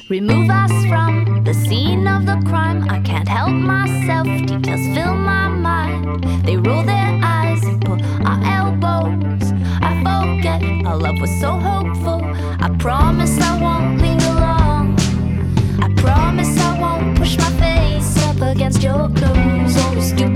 Remove us from the scene of the crime. I can't help myself, details fill my mind. They roll their eyes and pull our elbows. I forget our love was so hopeful. I promise I won't linger long. I promise I won't push my face up against your clothes. Oh, stupid